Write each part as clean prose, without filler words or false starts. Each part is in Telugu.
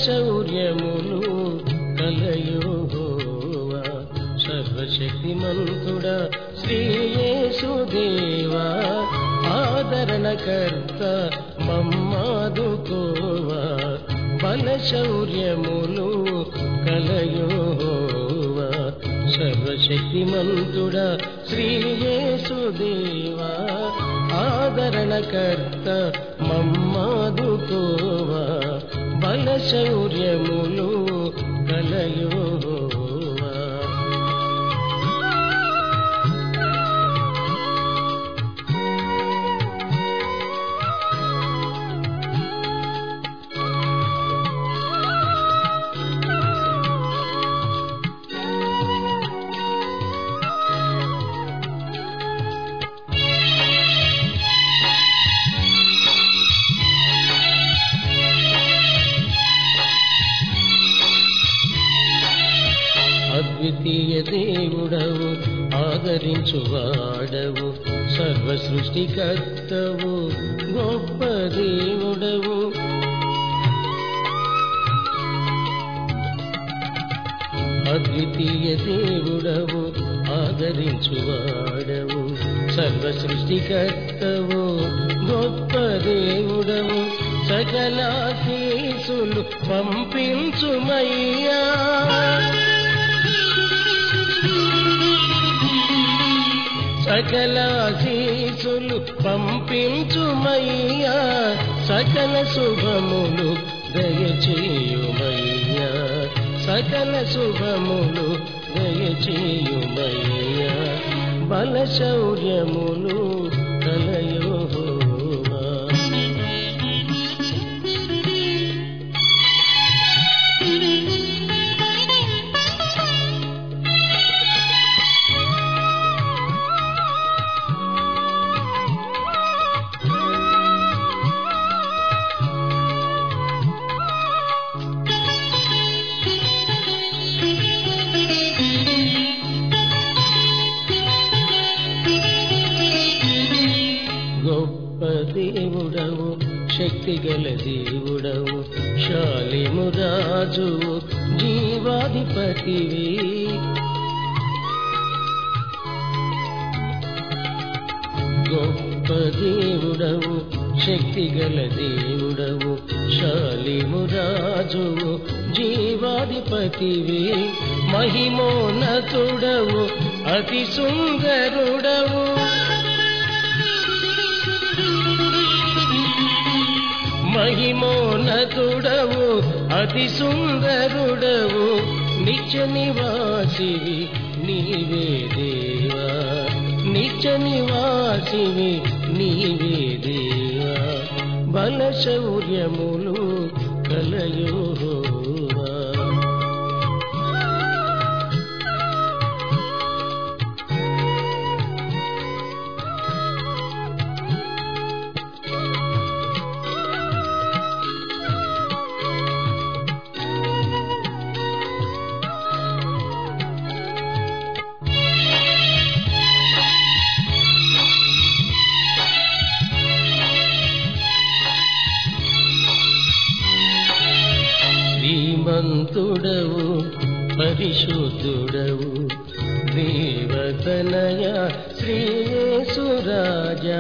శౌర్యములు కలయోహోవా సర్వశక్తిమంతుడా శ్రీ యేసుదేవా ఆదరణకర్త మమ్మాదుకోవా బల శౌర్యములు కలయోహోవా సర్వశక్తిమంతుడా శ్రీ యేసుదేవా ఆదరణకర్త మమ్మాదుకోవా బల శౌర్యములు కలయోహోవా అద్వితీయ దేవుడవు ఆదరించువాడవు సర్వ సృష్టికర్తవు గొప్ప దేవుడవు అద్వితీయ దేవుడవు ఆదరించువాడవు సర్వ సృష్టికర్తవు గొప్ప దేవుడవు సకల ఆశీస్సులు పంపించుమయ్యా సకల ఆశీస్సులు పంపించుమయ్యా సకల శుభములు దయచేయుమయ్యా సకల శుభములు దయచేయుమయ్యా బల శౌర్యములు కలయోహోవా గొప్ప దేవుడవు శక్తిగల దేవుడవు శాలిము రాజువు జీవాధిపతివి గొప్ప దేవుడవు శక్తిగల దేవుడవు శాలిము రాజువు జీవాధిపతివి మహిమోన్నతుడవు అతి సుందరుడవు మహిమోన్నతుడవు అతి సుందరుడవు నిత్య నివాసివి నీవే దేవా నిత్య నివాసివి నీవే దేవా బల శౌర్యములు కలయోహోవా శ్రీమంతుడవు పరిశుద్ధుడవు దేవతనయ శ్రీ యేసురాజా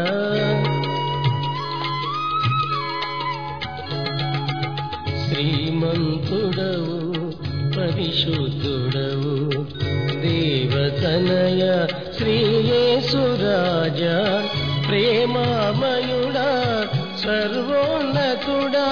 శ్రీమంతుడవు పరిశుద్ధుడవు దేవతనయ శ్రీ యేసురాజా ప్రేమామయుడా సర్వోన్నతుడా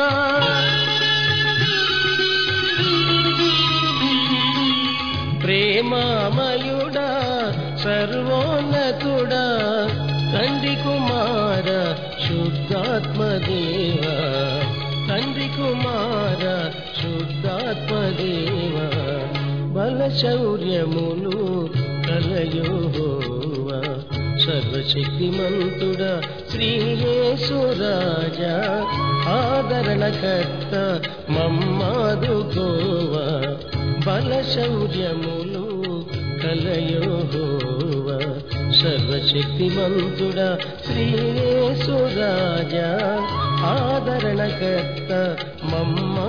ప్రేమామయుడా సర్వోన్నతుడా తండ్రి కుమార శుద్ధాత్మదేవా తండ్రి కుమార శుద్ధాత్మదేవా బల శౌర్యములు కలయోహోవా సర్వశక్తిమంతుడా శ్రీ యేసురాజా ఆదరణకర్త మమ్మాదుకోవా బల శౌర్యములు కలయోహోవా సర్వశక్తిమంతుడా శ్రీయేసురాజా ఆదరణకర్త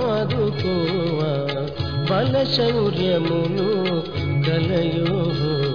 మమ్మాదుకోవా బలశౌర్యములు కలయో